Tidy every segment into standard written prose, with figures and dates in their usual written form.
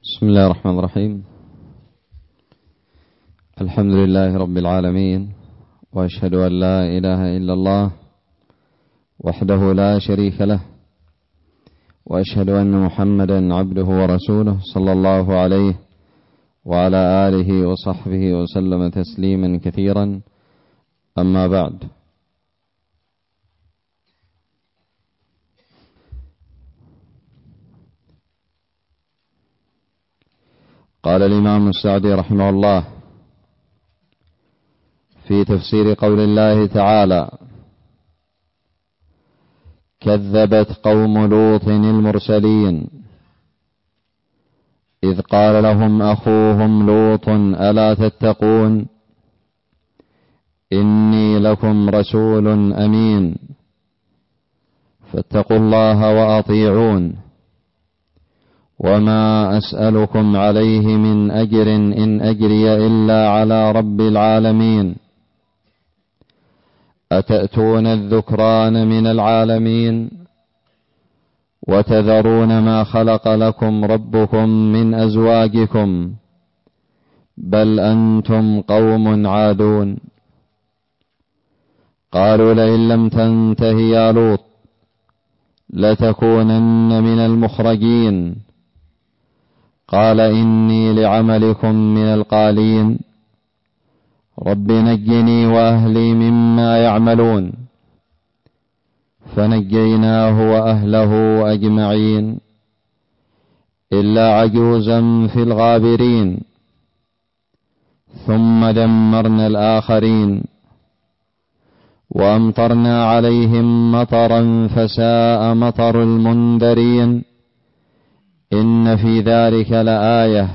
بسم الله الرحمن الرحيم. الحمد لله رب العالمين، وأشهد أن لا إله إلا الله وحده لا شريك له، وأشهد أن محمدا عبده ورسوله صلى الله عليه وعلى آله وصحبه وسلم تسليما كثيرا. أما بعد، قال الإمام السعدي رحمه الله في تفسير قول الله تعالى: كذبت قوم لوط المرسلين إذ قال لهم أخوهم لوط ألا تتقون إني لكم رسول أمين فاتقوا الله وأطيعون وما أسألكم عليه من أجر إن أجري إلا على رب العالمين أتأتون الذكران من العالمين وتذرون ما خلق لكم ربكم من أزواجكم بل أنتم قوم عادون. قالوا لئن لم تنته يا لوط لتكونن من المخرجين قال إني لعملكم من القالين رب نجني وأهلي مما يعملون فنجيناه وأهله أجمعين إلا عجوزا في الغابرين ثم دمرنا الآخرين وأمطرنا عليهم مطرا فساء مطر المنذرين إن في ذلك لآية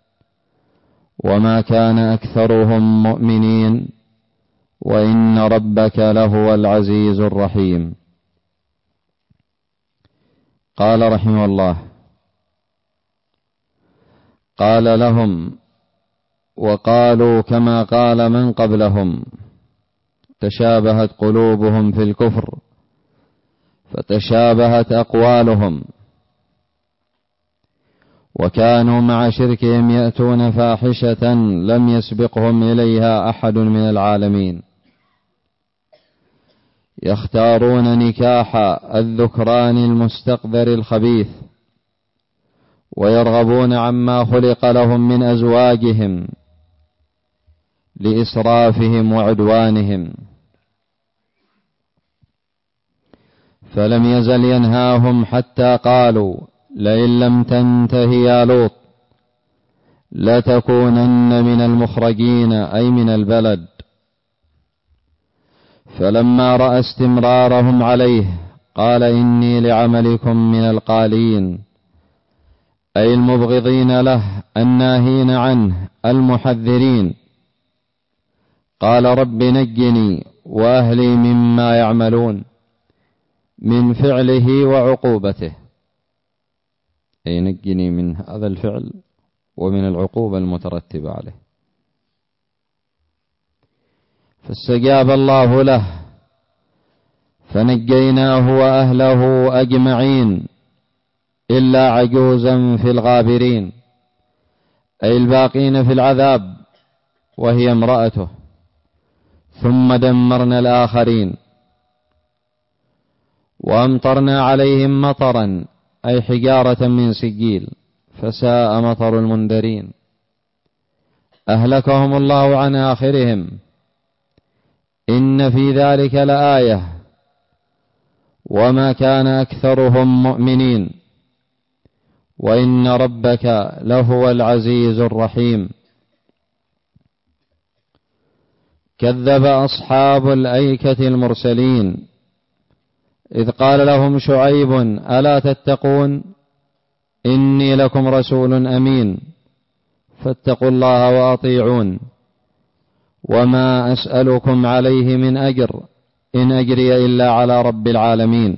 وما كان أكثرهم مؤمنين وإن ربك لهو العزيز الرحيم. قال رحمه الله: قال لهم وقالوا كما قال من قبلهم تشابهت قلوبهم في الكفر فتشابهت أقوالهم وكانوا مع شركهم يأتون فاحشة لم يسبقهم إليها أحد من العالمين يختارون نكاح الذكران المستقذر الخبيث ويرغبون عما خلق لهم من أزواجهم لإسرافهم وعدوانهم فلم يزل ينهاهم حتى قالوا لئن لم تنته يا لوط لتكونن من المخرجين أي من البلد. فلما رأى استمرارهم عليه قال إني لعملكم من القالين أي المبغضين له الناهين عنه المحذرين. قال رب نجني وأهلي مما يعملون من فعله وعقوبته، أي نجني من هذا الفعل ومن العقوبة المترتبة عليه. فاستجاب الله له فنجيناه وأهله أجمعين إلا عجوزا في الغابرين أي الباقين في العذاب وهي امرأته. ثم دمرنا الآخرين وأمطرنا عليهم مطرا أي حجارة من سجيل فساء مطر المنذرين أهلكهم الله عن آخرهم إن في ذلك لآية وما كان أكثرهم مؤمنين وإن ربك لهو العزيز الرحيم. كذب أصحاب الأيكة المرسلين إذ قال لهم شعيب ألا تتقون إني لكم رسول أمين فاتقوا الله وأطيعون وما أسألكم عليه من أجر إن أجري إلا على رب العالمين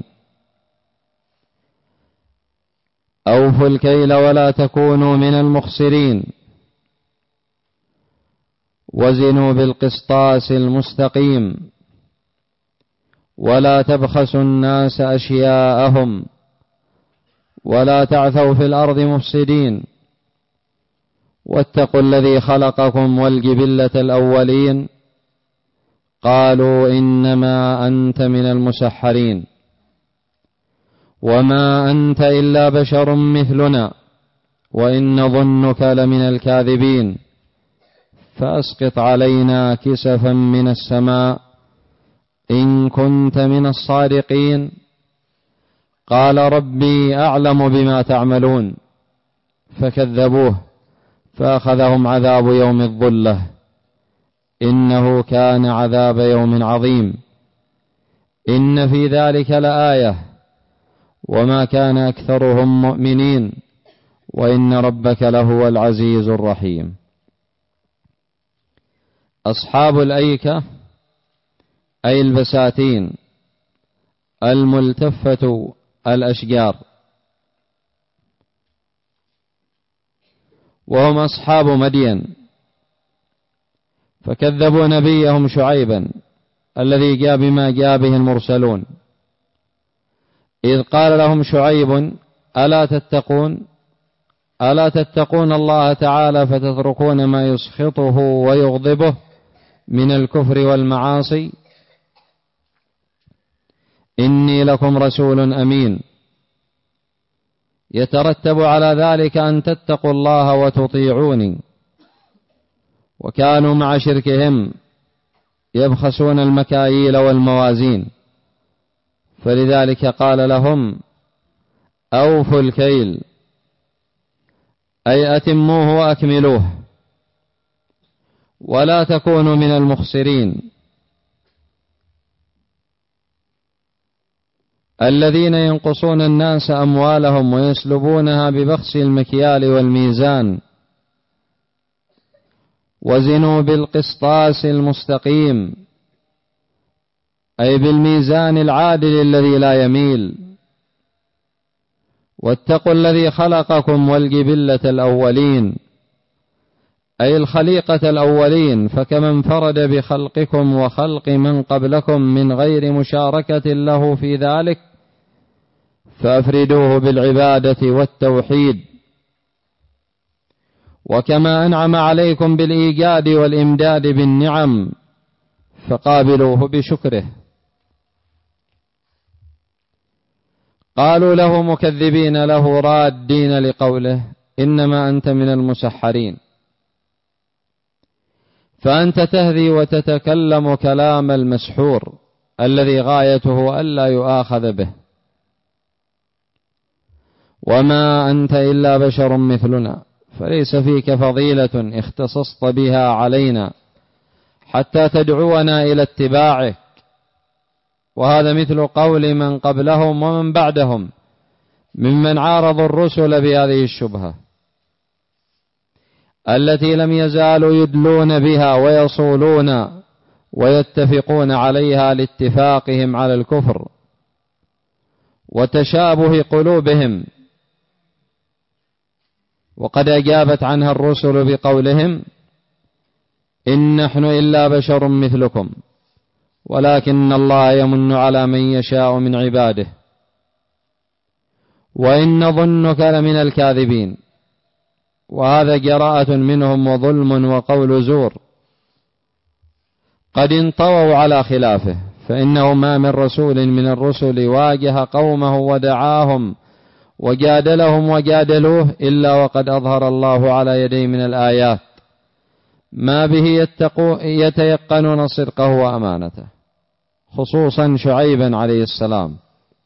أوفوا الكيل ولا تكونوا من المخسرين وزنوا بالقسطاس المستقيم ولا تبخسوا الناس أشياءهم ولا تعثوا في الأرض مفسدين واتقوا الذي خلقكم والجبلة الأولين قالوا إنما أنت من المسحرين وما أنت إلا بشر مثلنا وإن نظنك لمن الكاذبين فأسقط علينا كسفا من السماء إن كنت من الصادقين قال ربي أعلم بما تعملون فكذبوه فأخذهم عذاب يوم الظلة إنه كان عذاب يوم عظيم إن في ذلك لآية وما كان أكثرهم مؤمنين وإن ربك لهو العزيز الرحيم. أصحاب الأيكة أي البساتين الملتفة الأشجار، وهم أصحاب مدين، فكذبوا نبيهم شعيبا الذي جاء بما جاء به المرسلون، إذ قال لهم شعيب ألا تتقون الله تعالى فتتركون ما يسخطه ويغضبه من الكفر والمعاصي إني لكم رسول أمين. يترتب على ذلك أن تتقوا الله وتطيعوني. وكانوا مع شركهم يبخسون المكاييل والموازين، فلذلك قال لهم أوفوا الكيل أي أتموه وأكملوه ولا تكونوا من المخسرين الذين ينقصون الناس أموالهم ويسلبونها ببخس المكيال والميزان. وزنوا بالقسطاس المستقيم أي بالميزان العادل الذي لا يميل. واتقوا الذي خلقكم والجبلة الأولين أي الخليقة الأولين، فكما انفرد بخلقكم وخلق من قبلكم من غير مشاركة له في ذلك فأفردوه بالعبادة والتوحيد. وكما أنعم عليكم بالإيجاد والإمداد بالنعم فقابلوه بشكره. قالوا له مكذبين له رادين لقوله إنما أنت من المسحرين، فأنت تهذي وتتكلم كلام المسحور الذي غايته ألا يؤاخذ به. وما أنت إلا بشر مثلنا، فليس فيك فضيلة اختصصت بها علينا حتى تدعونا إلى اتباعك. وهذا مثل قول من قبلهم ومن بعدهم ممن عارضوا الرسل بهذه الشبهة التي لم يزالوا يدلون بها ويصولون ويتفقون عليها لاتفاقهم على الكفر وتشابه قلوبهم. وقد أجابت عنها الرسل بقولهم إن نحن إلا بشر مثلكم ولكن الله يمن على من يشاء من عباده وإن نظنك لمن الكاذبين. وهذا جراءة منهم وظلم وقول زور قد انطووا على خلافه، فإنه ما من رسول من الرسل واجه قومه ودعاهم وجادلهم وجادلوه إلا وقد أظهر الله على يديه من الآيات ما به يتيقنون صدقه وأمانته، خصوصا شعيبا عليه السلام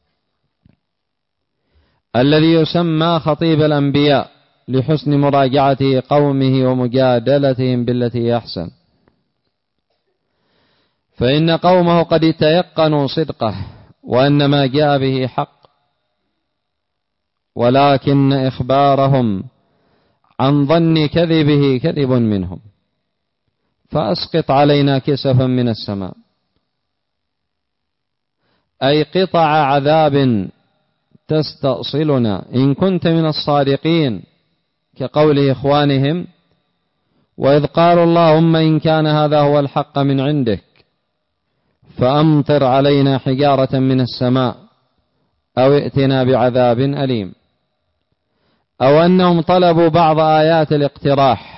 الذي يسمى خطيب الأنبياء لحسن مراجعته قومه ومجادلتهم بالتي هي أحسن. فإن قومه قد تيقنوا صدقه وأن ما جاء به حق، ولكن إخبارهم عن ظن كذبه كذب منهم. فأسقط علينا كسفا من السماء أي قطع عذاب تستأصلنا إن كنت من الصادقين، كقول إخوانهم وإذ قالوا اللهم إن كان هذا هو الحق من عندك فأمطر علينا حجارة من السماء أو ائتنا بعذاب أليم. أو أنهم طلبوا بعض آيات الاقتراح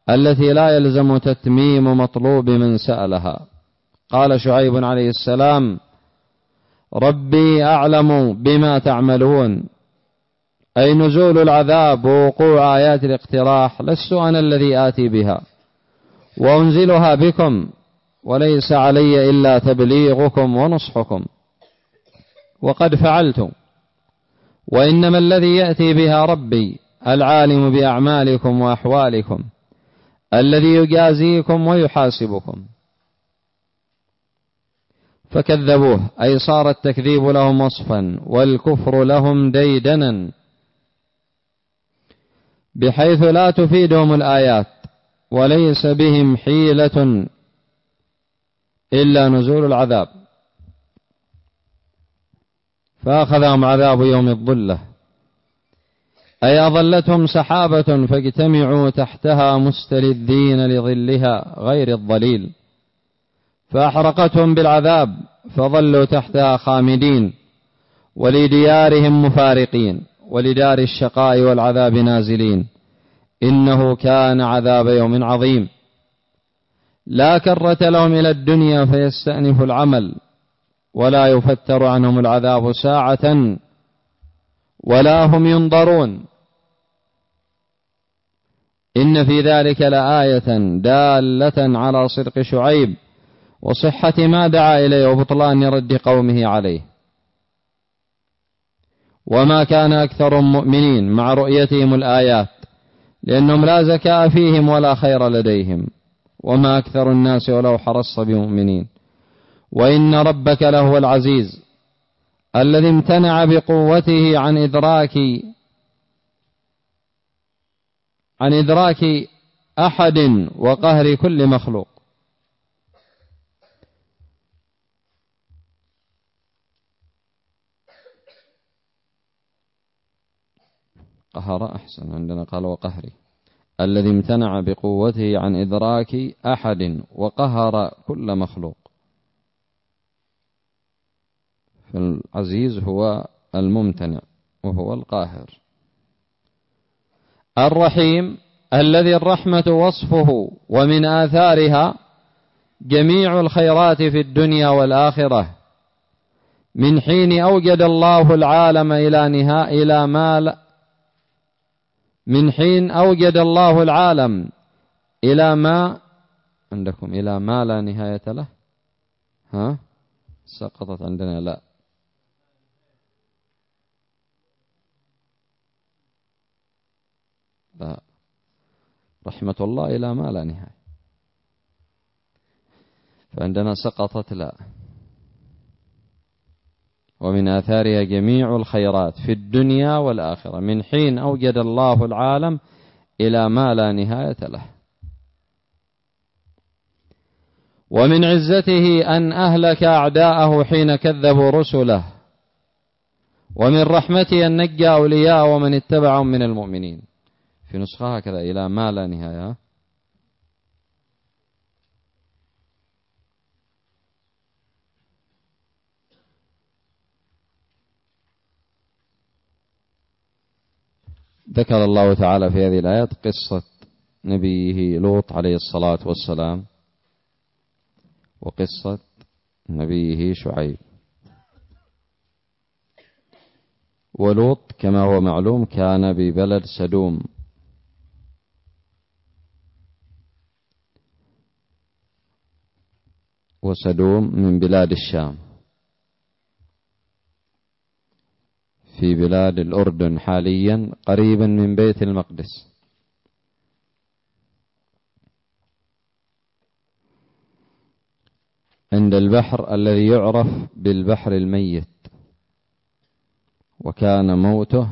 التي لا يلزم تتميم مطلوب من سألها. قال شعيب عليه السلام: ربي أعلم بما تعملون، أي نزول العذاب ووقوع آيات الاقتراح لست أنا الذي آتي بها وأنزلها بكم، وليس علي إلا تبليغكم ونصحكم، وقد فعلت، وإنما الذي يأتي بها ربي العالم بأعمالكم وأحوالكم، الذي يجازيكم ويحاسبكم. فكذبوه، أي صار التكذيب لهم وصفا والكفر لهم ديدنا، بحيث لا تفيدهم الآيات وليس بهم حيلة إلا نزول العذاب. فأخذهم عذاب يوم الظلة، أي أظلتهم سحابة فاجتمعوا تحتها مستلذين لظلها غير الظليل، فأحرقتهم بالعذاب فظلوا تحتها خامدين، ولديارهم مفارقين، ولدار الشقاء والعذاب نازلين. إنه كان عذاب يوم عظيم. لا كرة لهم إلى الدنيا فيستأنف العمل، ولا يفتر عنهم العذاب ساعة، ولا هم ينظرون. إن في ذلك لآية دالة على صدق شعيب وصحة ما دعا إليه وبطلان رد قومه عليه. وما كان أكثرهم مؤمنين مع رؤيتهم الآيات، لأنهم لا زكاء فيهم ولا خير لديهم، وما أكثر الناس ولو حرصت بمؤمنين. وإن ربك لهو العزيز الذي امتنع بقوته عن إدراك أحد وقهر كل مخلوق. قهر أحسن، عندنا قال وقهري. الذي امتنع بقوته عن إدراك أحد وقهر كل مخلوق. فالعزيز هو الممتنع وهو القاهر. الرحيم الذي الرحمة وصفه، ومن آثارها جميع الخيرات في الدنيا والآخرة، من حين أوجد الله العالم من حين أوجد الله العالم إلى ما عندكم إلى ما لا نهاية له. سقطت عندنا لا، رحمة الله إلى ما لا نهاية، فعندنا سقطت لا. ومن آثارها جميع الخيرات في الدنيا والآخرة، من حين أوجد الله العالم إلى ما لا نهاية له. ومن عزته أن أهلك أعداءه حين كذبوا رسله، ومن رحمته أن نجى أولياء ومن اتبعهم من المؤمنين. في نسخة هكذا إلى ما لا نهاية. ذكر الله تعالى في هذه الآيات قصة نبيه لوط عليه الصلاة والسلام، وقصة نبيه شعيب. ولوط كما هو معلوم كان ببلد سدوم، وسدوم من بلاد الشام في بلاد الأردن حاليا، قريبا من بيت المقدس. عند البحر الذي يعرف بالبحر الميت، وكان موته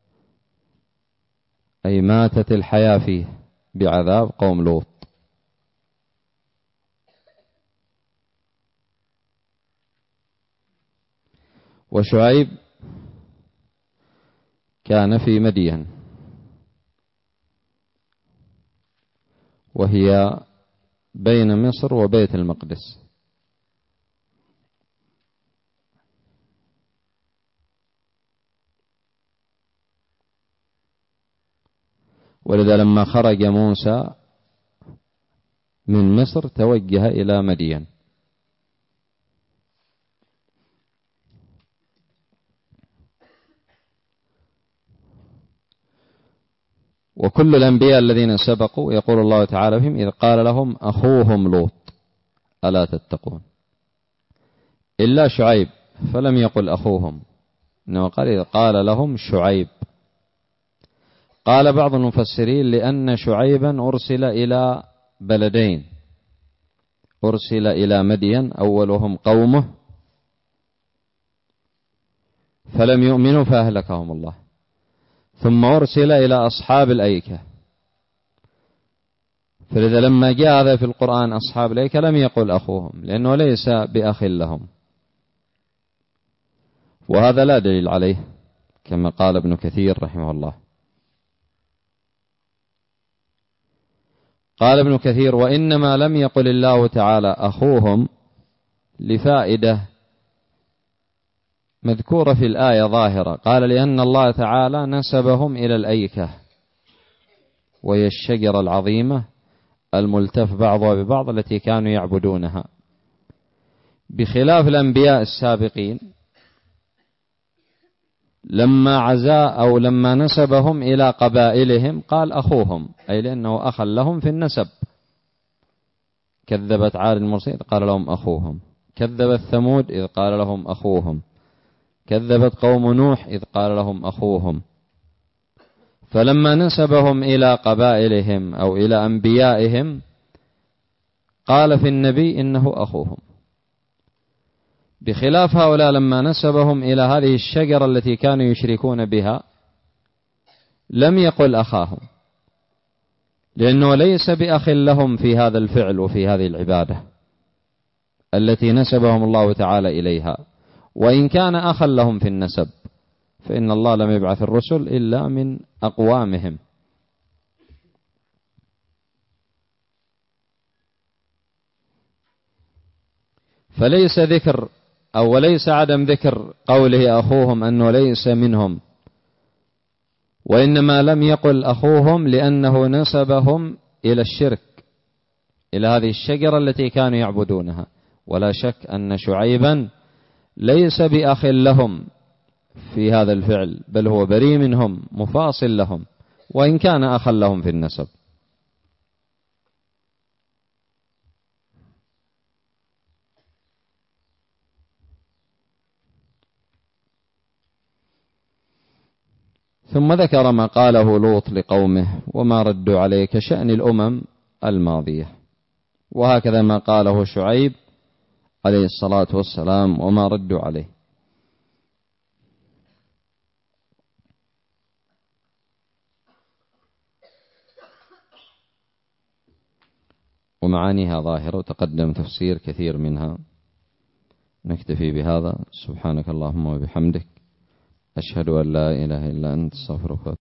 أي ماتت الحياة فيه بعذاب قوم لوط. وشعيب كان في مدين، وهي بين مصر وبيت المقدس. ولذا لما خرج موسى من مصر توجه إلى مدين. وكل الأنبياء الذين سبقوا يقول الله تعالى فيهم إذ قال لهم أخوهم لوط ألا تتقون، إلا شعيب فلم يقل أخوهم، إنه قال إذ قال لهم شعيب. قال بعض المفسرين لأن شعيبا أرسل إلى بلدين، أرسل إلى مدين أولهم قومه فلم يؤمنوا فأهلكهم الله، ثم أرسل إلى أصحاب الأيكة. فلذا لما جاء هذا في القرآن أصحاب الأيكة لم يقل أخوهم، لأنه ليس بأخ لهم، وهذا لا دليل عليه كما قال ابن كثير رحمه الله. قال ابن كثير وإنما لم يقل الله تعالى أخوهم لفائدة مذكورة في الآية ظاهرة. قال لأن الله تعالى نسبهم إلى الأيكة، وهي الشجرة العظيمة الملتف بعضها ببعض التي كانوا يعبدونها، بخلاف الأنبياء السابقين لما عزا أو لما نسبهم إلى قبائلهم قال أخوهم، أي لأنه أخا لهم في النسب. كذبت عاد المرسلين قال لهم أخوهم، كذبت ثمود إذ قال لهم أخوهم، كذبت قوم نوح إذ قال لهم أخوهم. فلما نسبهم إلى قبائلهم أو إلى أنبيائهم قال في النبي إنه أخوهم، بخلاف هؤلاء لما نسبهم إلى هذه الشجرة التي كانوا يشركون بها لم يقل أخاهم، لأنه ليس بأخ لهم في هذا الفعل وفي هذه العبادة التي نسبهم الله تعالى إليها، وإن كان أخا لهم في النسب، فإن الله لم يبعث الرسل إلا من أقوامهم. فليس ذكر أو وليس عدم ذكر قوله أخوهم أنه ليس منهم، وإنما لم يقل أخوهم لأنه نسبهم إلى الشرك، إلى هذه الشجرة التي كانوا يعبدونها. ولا شك أن شعيبا ليس بأخ لهم في هذا الفعل، بل هو بريء منهم مفاصل لهم، وإن كان أخا لهم في النسب. ثم ذكر ما قاله لوط لقومه وما ردوا عليه كشأن الأمم الماضية، وهكذا ما قاله شعيب عليه الصلاة والسلام وما ردوا عليه. ومعانيها ظاهرة وتقدم تفسير كثير منها. نكتفي بهذا. سبحانك اللهم وبحمدك، أشهد أن لا إله إلا أنت، استغفرك.